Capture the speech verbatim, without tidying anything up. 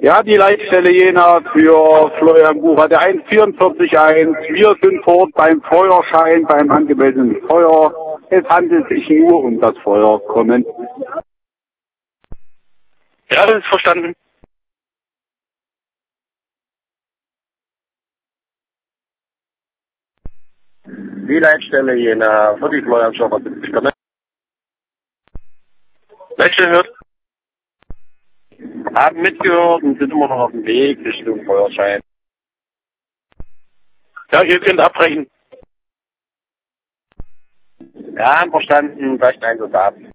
Ja, die Leitstelle Jena für Florian Bucher, der eins vierundvierzig eins. Wir sind dort beim Feuerschein, beim angemeldeten Feuer. Es handelt sich nur um das Feuer. Kommen. Ja, das ist verstanden. Die Leitstelle Jena für die Florian Schoffer. Leitstelle hört. Haben mitgehört und sind immer noch auf dem Weg Richtung Feuerschein. Ja, ihr könnt abbrechen. Ja, verstanden, gleich Einsatz ab.